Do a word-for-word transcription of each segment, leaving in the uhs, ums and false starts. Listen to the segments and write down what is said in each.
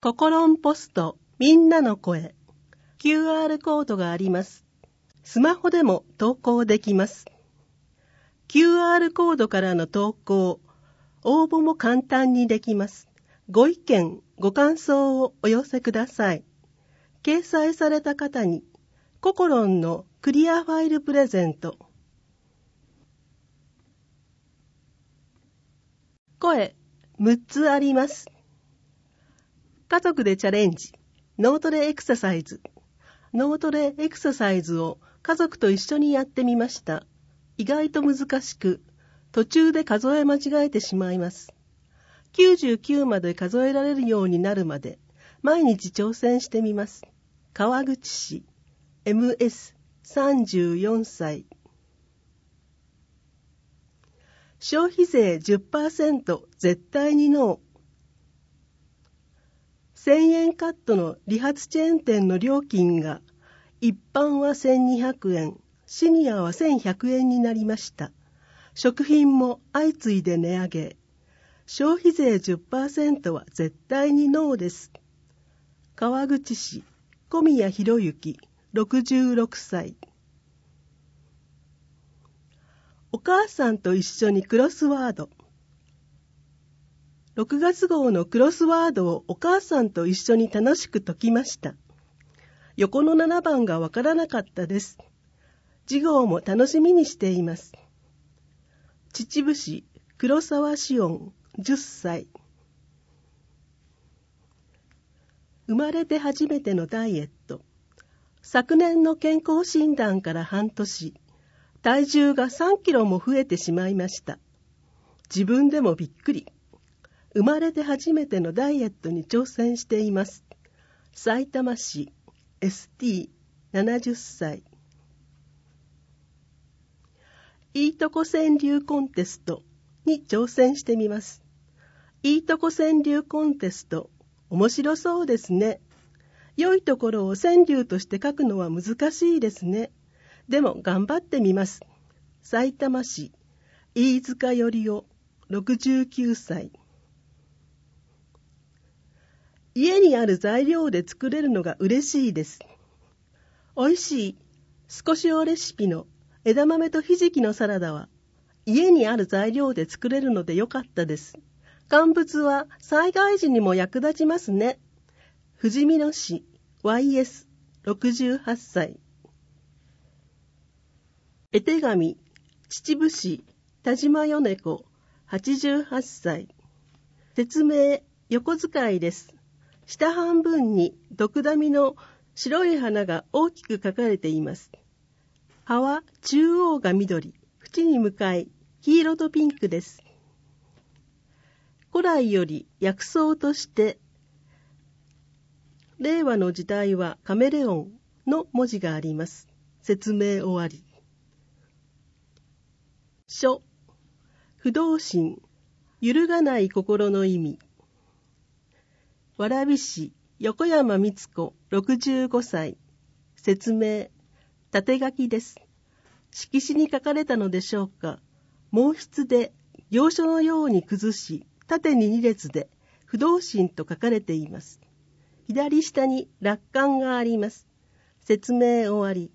ココロンポストみんなの声 キューアール コードがあります。スマホでも投稿できます。キューアール コードからの投稿、応募も簡単にできます。ご意見、ご感想をお寄せください。掲載された方にココロンのクリアファイルプレゼント。声むっつあります。家族でチャレンジ、脳トレエクササイズ。脳トレエクササイズを家族と一緒にやってみました。意外と難しく、途中で数え間違えてしまいます。きゅうじゅうきゅうまで数えられるようになるまで、毎日挑戦してみます。川口市、エムエスさんじゅうよんさい。消費税 じゅっパーセント 絶対にノー。せんえんカットの理髪チェーン店の料金が一般はせんにひゃくえん、シニアはせんひゃくえんになりました。食品も相次いで値上げ。消費税 じゅっパーセント は絶対にノーです。川口市小宮博之ろくじゅうろくさい。お母さんと一緒にクロスワード。ろくがつ号のクロスワードをお母さんと一緒に楽しく解きました。横のななばんがわからなかったです。次号も楽しみにしています。秩父市黒沢紫音じゅっさい。生まれて初めてのダイエット。昨年の健康診断から半年、体重がさんキロも増えてしまいました。自分でもびっくり。生まれて初めてのダイエットに挑戦しています。さいたま市 エスティーななじゅっさい。いいとこ川柳コンテストに挑戦してみます。いいとこ川柳コンテスト、面白そうですね。良いところを川柳として書くのは難しいですね。でも頑張ってみます。さいたま市飯塚よりおろくじゅうきゅうさい。家にある材料で作れるのが嬉しいです。おいしい少しおレシピの枝豆とひじきのサラダは家にある材料で作れるのでよかったです。乾物は災害時にも役立ちますね。ふじみ野市 ワイエスろくじゅうはっさい。絵手紙秩父市田島米子はちじゅうはっさい。説明横使いです。下半分にドクダミの白い花が大きく描かれています。葉は中央が緑、縁に向かい黄色とピンクです。古来より薬草として、令和の時代はカメレオンの文字があります。説明終わり。書、不動心、揺るがない心の意味。蕨市横山光子ろくじゅうごさい。説明、縦書きです。色紙に書かれたのでしょうか。毛筆で行書のように崩し、縦にに列で不動心と書かれています。左下に落款があります。説明終わり。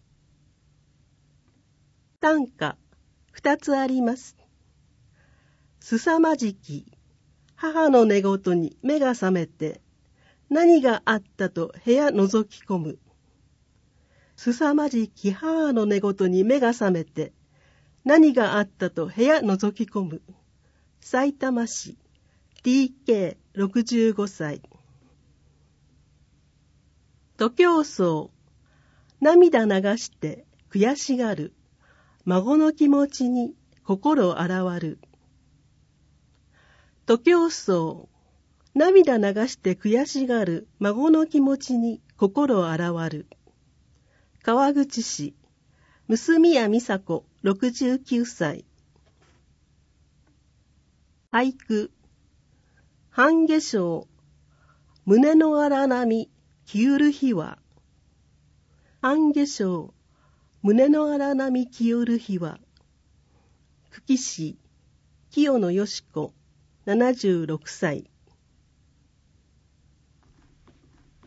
短歌、二つあります。すさまじき母の寝言に目が覚めて、何があったと部屋覗き込む。すさまじき母の寝言に目が覚めて、何があったと部屋覗き込む。さいたま市 ティーケーろくじゅうごさい。徒競走、涙流して悔しがる。孫の気持ちに心洗わる。徒競走、涙流して悔しがる孫の気持ちに心洗わる。川口市娘谷美佐子ろくじゅうきゅうさい。俳句、半夏生、胸の荒波消ゆる日は。半夏生、胸の荒波消ゆる日は。久喜市清野よし子ななじゅうろくさい。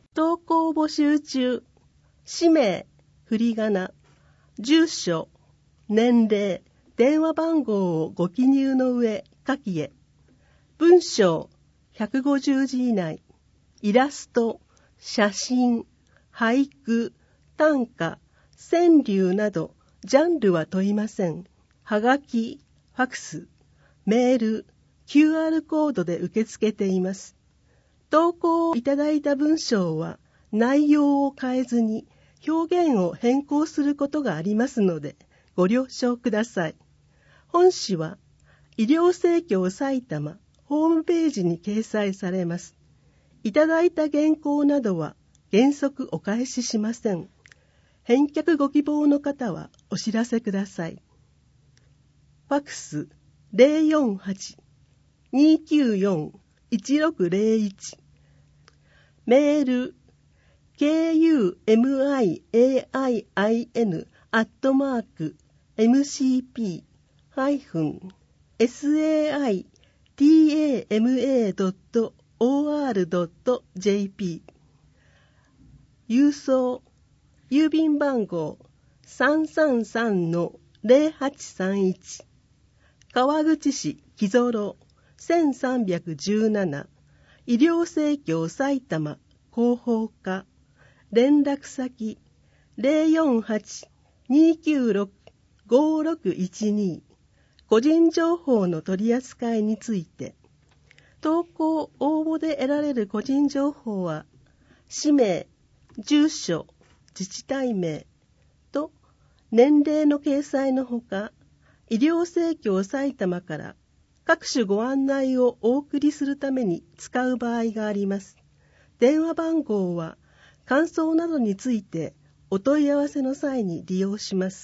投稿募集中。氏名、振り仮名、住所、年齢、電話番号をご記入の上、下記へ。文章、ひゃくごじゅうじ以内。イラスト、写真、俳句、短歌、川柳など、ジャンルは問いません。はがき、ファクス、メール、キューアール コードで受け付けています。投稿いただいた文章は内容を変えずに表現を変更することがありますのでご了承ください。本誌は医療生協埼玉ホームページに掲載されます。いただいた原稿などは原則お返ししません。返却ご希望の方はお知らせください。ファクス ゼロよんはち にーきゅうよん いちろくゼロいち メール ケーユーエムアイエーアイアイエヌ アットマーク エムシーピー サイタマ ドット オーアール ドット ジェーピー 郵送郵便番号 さんさんさんのゼロはちさんいち 川口市木曽せんさんびゃくじゅうなな医療生協埼玉広報課連絡先 ゼロよんはち にーきゅうろく ごろくいちに 個人情報の取り扱いについて投稿応募で得られる個人情報は氏名、住所、自治体名と年齢の掲載のほか医療生協埼玉から各種ご案内をお送りするために使う場合があります。電話番号は感想などについてお問い合わせの際に利用します。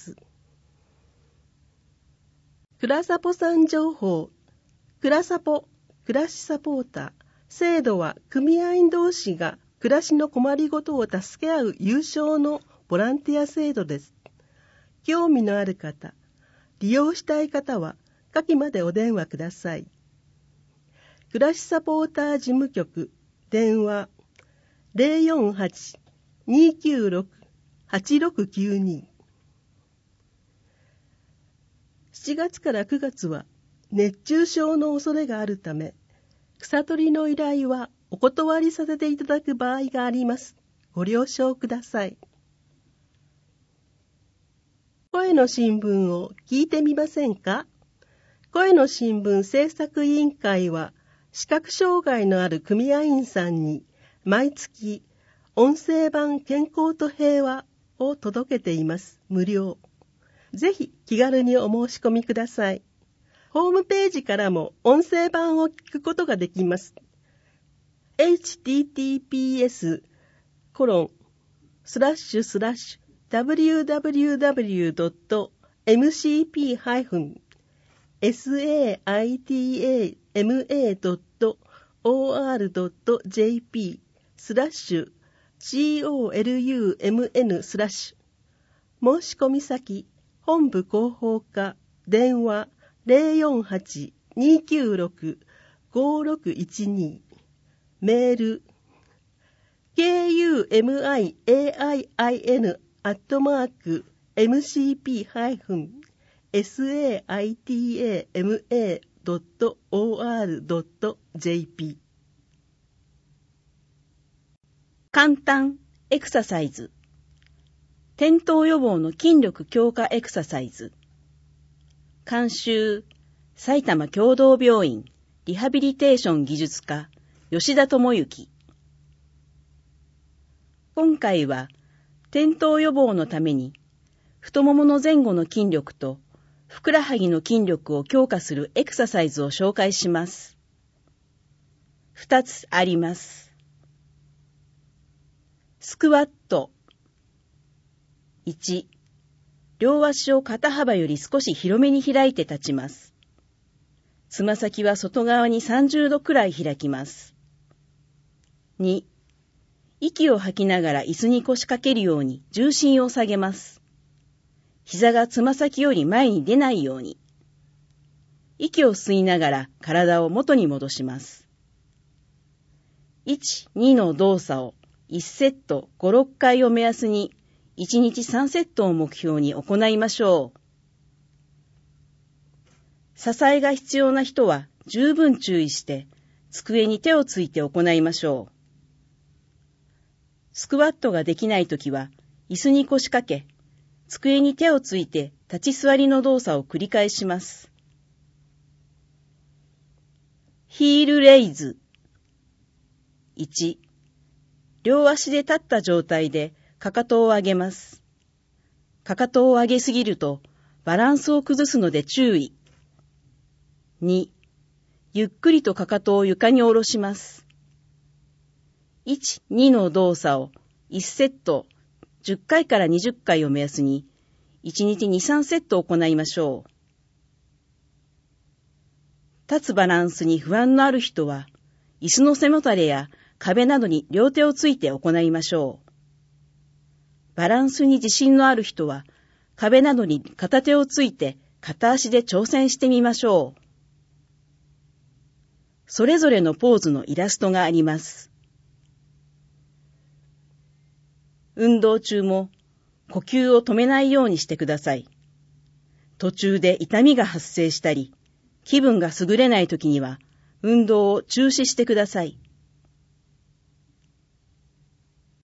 くらさぽさん情報。くらさぽ、暮らしサポーター。制度は組合員同士が暮らしの困りごとを助け合う有償のボランティア制度です。興味のある方、利用したい方は下記までお電話ください。暮らしサポーター事務局電話 ゼロよんはち にーきゅうろく はちろくきゅうに しちがつからくがつは熱中症の恐れがあるため草取りの依頼はお断りさせていただく場合があります。ご了承ください。声の新聞を聞いてみませんか？声の新聞制作委員会は視覚障害のある組合員さんに毎月音声版健康と平和を届けています。無料。ぜひ気軽にお申し込みください。ホームページからも音声版を聞くことができます。エイチティーティーピーエスコロンスラッシュスラッシュダブリューダブリューダブリュードットエムシーピーハイフンサイタマ ドット オーアール ドット ジェーピー スラッシュ コルン スラッシュ申し込み先本部広報課電話 ゼロよんはち にーきゅうろく ごろくいちに メール ケーユーエムアイエーアイアイエヌ アットマーク エムシーピー ハイフン サイタマ ドット オーアール ドット ジェーピー簡単エクササイズ転倒予防の筋力強化エクササイズ監修埼玉協同病院リハビリテーション技術科吉田智之今回は転倒予防のために太ももの前後の筋力とふくらはぎの筋力を強化するエクササイズを紹介します。二つあります。スクワット。いち、両足を肩幅より少し広めに開いて立ちます。つま先は外側にさんじゅうどくらい開きます。に、息を吐きながら椅子に腰掛けるように重心を下げます。膝がつま先より前に出ないように。息を吸いながら体を元に戻します。いち、にの動作をいちセットご、ろっかいを目安にいちにちさんセットを目標に行いましょう。支えが必要な人は十分注意して机に手をついて行いましょう。スクワットができないときは椅子に腰掛け、机に手をついて立ち座りの動作を繰り返します。ヒールレイズ。いち、両足で立った状態でかかとを上げます。かかとを上げすぎるとバランスを崩すので注意。に、ゆっくりとかかとを床に下ろします。いち、にの動作をいちセットじゅっかいからにじゅっかいを目安にいちにちに、さんセット行いましょう。立つバランスに不安のある人は椅子の背もたれや壁などに両手をついて行いましょう。バランスに自信のある人は壁などに片手をついて片足で挑戦してみましょう。それぞれのポーズのイラストがあります。運動中も呼吸を止めないようにしてください。途中で痛みが発生したり、気分が優れないときには運動を中止してください。